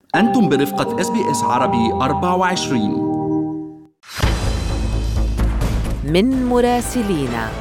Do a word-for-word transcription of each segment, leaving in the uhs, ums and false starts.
أنتم برفقة إس بي إس عربي أربعة وعشرين. من مراسلينا.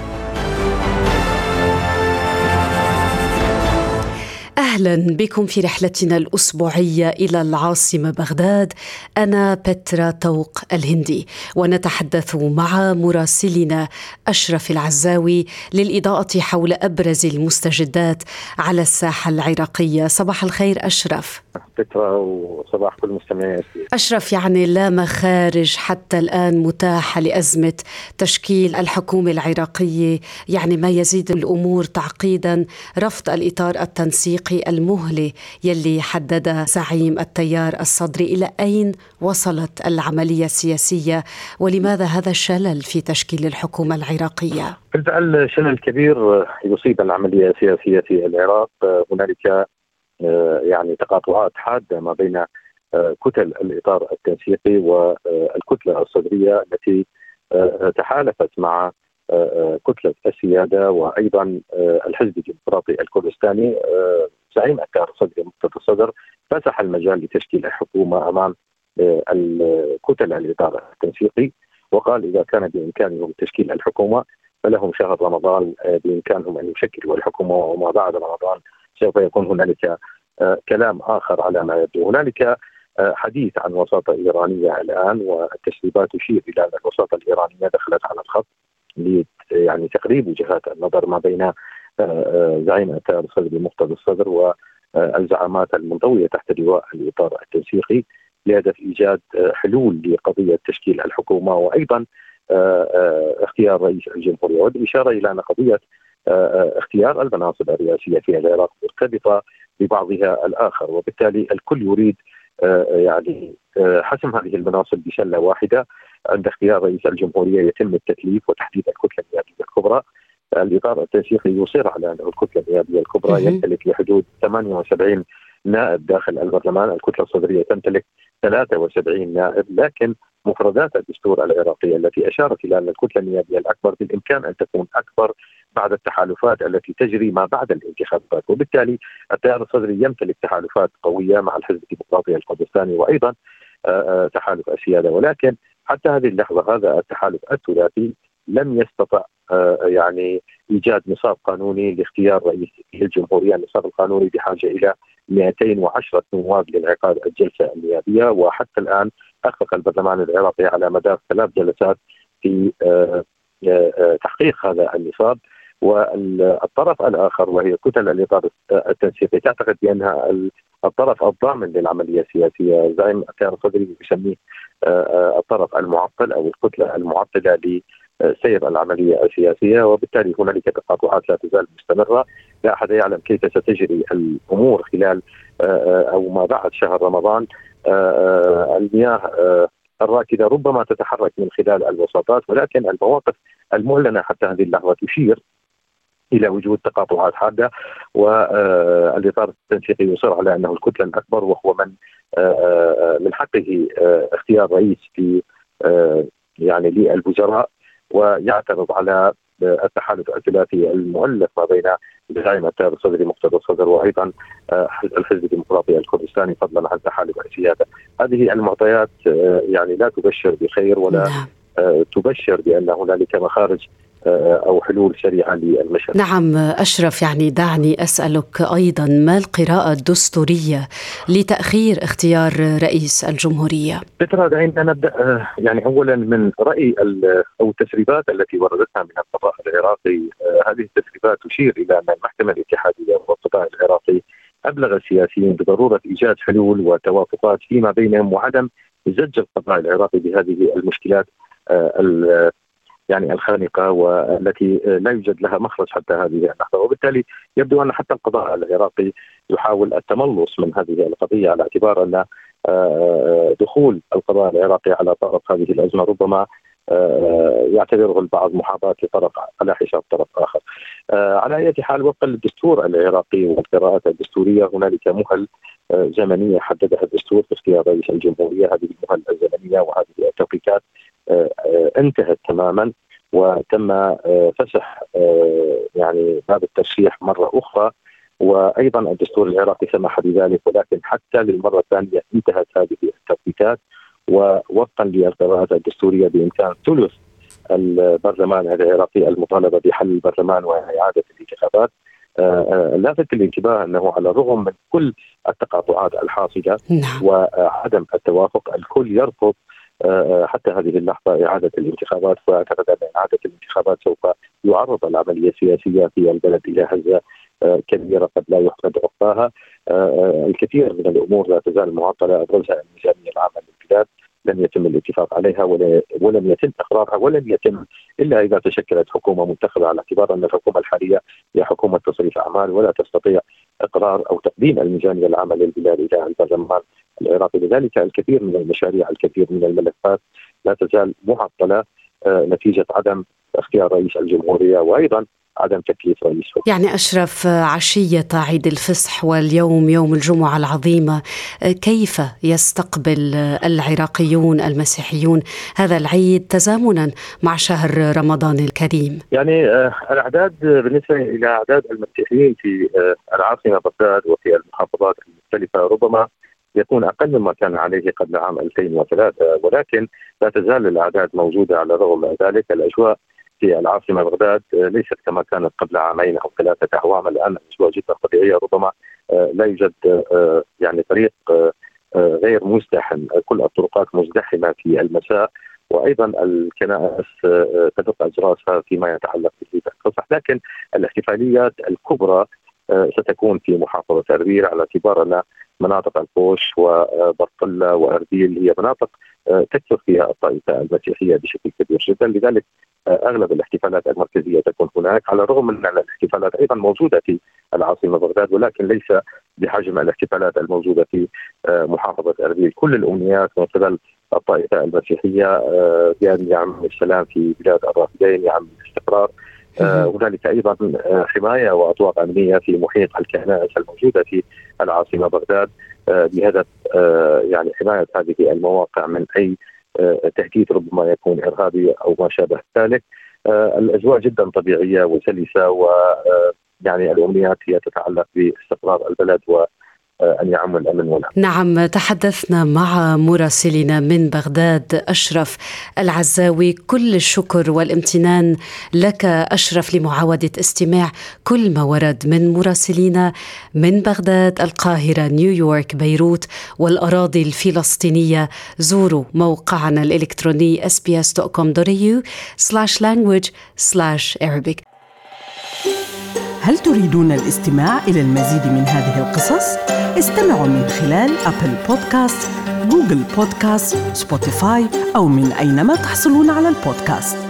أهلا بكم في رحلتنا الأسبوعية إلى العاصمة بغداد. أنا بترا طوق الهندي، ونتحدث مع مراسلنا أشرف العزاوي للإضاءة حول أبرز المستجدات على الساحة العراقية. صباح الخير أشرف. بترا وصباح كل مستمعين. أشرف، يعني لا مخارج حتى الآن متاحة لأزمة تشكيل الحكومة العراقية، يعني ما يزيد الأمور تعقيدا رفض الإطار التنسيقي المهلي يلي حدد زعيم التيار الصدري. إلى أين وصلت العملية السياسية، ولماذا هذا الشلل في تشكيل الحكومة العراقية؟ بالفعل شلل كبير يصيب العملية السياسية في العراق. هنالك يعني تقاطعات حادة ما بين كتل الإطار التنسيقي والكتلة الصدرية التي تحالفت مع كتلة السيادة، وأيضا الحزب الديمقراطي الكردستاني. زعيم التيار الصدري مقتدى الصدر فسح المجال لتشكيل الحكومة أمام الكتل الإطار التنسيقي، وقال إذا كان بإمكانهم تشكيل الحكومة فلهم شهر رمضان بإمكانهم أن يشكلوا الحكومة، وما بعد رمضان سوف يكون هنالك كلام آخر على ما يبدو. هنالك حديث عن وساطة إيرانية الآن، والتسريبات تشير إلى أن الوساطة الإيرانية دخلت على الخط يعني تقريب وجهات النظر ما بين زعيم التيار الصدري مقتدى الصدر والزعامات المنضوية تحت لواء الإطار التنسيقي بهدف إيجاد حلول لقضية تشكيل الحكومة، وأيضا اختيار رئيس الجمهورية. والإشارة إلى أن قضية اختيار المناصب الرئاسية في العراق مرتبطة ببعضها الآخر، وبالتالي الكل يريد يعني حسم هذه المناصب بسلة واحدة. عند اختيار رئيس الجمهورية يتم التكليف وتحديد الكتلة النيابية الكبرى. الإطار التنسيقي يصر على أن الكتلة النيابية الكبرى يمتلك لحدود ثمانية وسبعين نائب داخل البرلمان، الكتلة الصدرية تمتلك ثلاثة وسبعين نائب، لكن مفردات الدستور العراقي التي أشارت إلى أن الكتلة النيابية الأكبر بالإمكان أن تكون أكبر بعد التحالفات التي تجري ما بعد الانتخابات، وبالتالي التيار الصدري يمتلك تحالفات قوية مع الحزب الديمقراطي الكردستاني وأيضا تحالف السيادة. ولكن حتى هذه اللحظة هذا التحالف الثلاثي لم يستطع يعني إيجاد نصاب قانوني لاختيار رئيس الجمهورية. النصاب القانوني بحاجة إلى مئتين وعشرة نواب لانعقاد الجلسة النيابية، وحتى الآن أخذ البرلمان العراقي على مدار ثلاث جلسات في تحقيق هذا النصاب. والطرف الآخر وهي كتل الإطار التنسيقي تعتقد بأنها الطرف الضامن للعملية السياسية. زعيم التيار الصدري يسميه الطرف المعطل أو الكتلة المعطلة لسير العملية السياسية، وبالتالي هنالك تقاطعات لا تزال مستمرة. لا أحد يعلم كيف ستجري الأمور خلال أو ما بعد شهر رمضان. المياه الراكدة ربما تتحرك من خلال الوساطات، ولكن المواقف المعلنة حتى هذه اللحظة تشير إلى وجود تقاطعات حادة، والإطار التنسيقي يصر على أنه الكتلة الأكبر، وهو من من حقه اختيار رئيس في يعني للوزراء، ويعترض على التحالف الثلاثي المؤلف ما بين زعيم التيار الصدري مقتدى الصدر وأيضا الحزب الديمقراطي الكردستاني، فضلا عن تحالف السيادة. هذه المعطيات يعني لا تبشر بخير ولا تبشر بأن هنالك مخارج أو حلول سريعة للمشهد. نعم أشرف، يعني دعني أسألك أيضا، ما القراءة الدستورية لتأخير اختيار رئيس الجمهورية؟ بترى دعينا نبدأ يعني أولا من رأي أو التسريبات التي وردتها من القضاء العراقي. هذه التسريبات تشير إلى أن المحكمة الاتحادية والقضاء العراقي أبلغ السياسيين بضرورة إيجاد حلول وتوافقات فيما بينهم، وعدم زج القضاء العراقي بهذه المشكلات يعني الخانقة والتي لا يوجد لها مخرج حتى هذه اللحظة. وبالتالي يبدو أن حتى القضاء العراقي يحاول التملص من هذه القضية، على اعتبار أن دخول القضاء العراقي على طرف هذه الأزمة ربما يعتبره البعض محاضاة لطرف على حساب طرف آخر. على أي حال، وفقا للدستور العراقي والقراءات الدستورية هنالك مهل زمنية حددها الدستور في اختيار رئيس الجمهورية. هذه المهل الزمنية وهذه التوقيتات انتهت تماما، وتم فسح يعني باب الترشيح مرة أخرى وأيضا الدستور العراقي سمح بذلك، ولكن حتى للمرة الثانية انتهت هذه التوقيتات، ووفقا للقراءات الدستورية بإمكان ثلث البرلمان العراقي المطالبة بحل البرلمان وإعادة الانتخابات. لافت الانتباه أنه على الرغم من كل التقاطعات الحاصلة وعدم التوافق، الكل يرفض حتى هذه اللحظة إعادة الانتخابات، وأعتقد أن إعادة الانتخابات سوف يعرض العملية السياسية في البلد إلى هزة كبيرة قد لا يحمد عقباها. الكثير من الأمور لا تزال معطلة، أبرزها الميزانية العامة للبلاد لم يتم الاتفاق عليها ولم يتم إقرارها، ولم يتم إلا إذا تشكلت حكومة منتخبة، على اعتبار أن الحكومة الحالية هي حكومة تصريف أعمال ولا تستطيع إقرار أو تقديم الميزانية العامة للبلاد إلى البرلمان العراقي. لذلك الكثير من المشاريع، الكثير من الملفات لا تزال معطلة نتيجة عدم اختيار رئيس الجمهورية وأيضا عدم تكليف رئيس. يعني أشرف، عشية عيد الفصح واليوم يوم الجمعة العظيمة، كيف يستقبل العراقيون المسيحيون هذا العيد تزامنا مع شهر رمضان الكريم؟ يعني الأعداد بالنسبة إلى أعداد المسيحيين في العاصمة بغداد وفي المحافظات المختلفة ربما يكون أقل مما كان عليه قبل عام ألفين وثلاثة، ولكن لا تزال الأعداد موجودة. على الرغم من ذلك الأجواء في العاصمة بغداد ليست كما كانت قبل عامين أو ثلاثة أعوام. الآن الأجواء جدا طبيعية، ربما لا يوجد يعني طريق غير مزدحم، كل الطرقات مزدحمة في المساء، وأيضا الكنائس تدق أجراسها فيما يتعلق بعيد الفصح. لكن الاحتفاليات الكبرى ستكون في محافظة أربيل، على اعتبار أن مناطق القوش وبرطلة وأربيل هي مناطق تكثر فيها الطائفة المسيحية بشكل كبير جدا، لذلك أغلب الاحتفالات المركزية تكون هناك، على الرغم من أن الاحتفالات أيضا موجودة في العاصمة بغداد، ولكن ليس بحجم الاحتفالات الموجودة في محافظة أربيل. كل الأمنيات من قبل الطائفة المسيحية بأن يعم السلام في بلاد الرافدين، يعم الاستقرار. هنالك أيضا حماية وأطواق أمنية في محيط الكنائس الموجودة في العاصمة بغداد بهدف يعني حماية هذه المواقع من أي تهديد ربما يكون إرهابي أو ما شابه ذلك. الأجواء جدا طبيعية وسلسة، ويعني الأمنيات هي تتعلق باستقرار البلد و أن يعم الأمن والأمان. نعم، تحدثنا مع مراسلنا من بغداد أشرف العزاوي. كل الشكر والامتنان لك أشرف لمعاودة استماع كل ما ورد من مراسلينا من بغداد، القاهرة، نيويورك، بيروت والأراضي الفلسطينية. زوروا موقعنا الإلكتروني اس بي اس دوت كوم دوت إيه يو سلاش لانجويج سلاش أرابيك. هل تريدون الاستماع إلى المزيد من هذه القصص؟ استمعوا من خلال أبل بودكاست، جوجل بودكاست، سبوتيفاي أو من أينما تحصلون على البودكاست.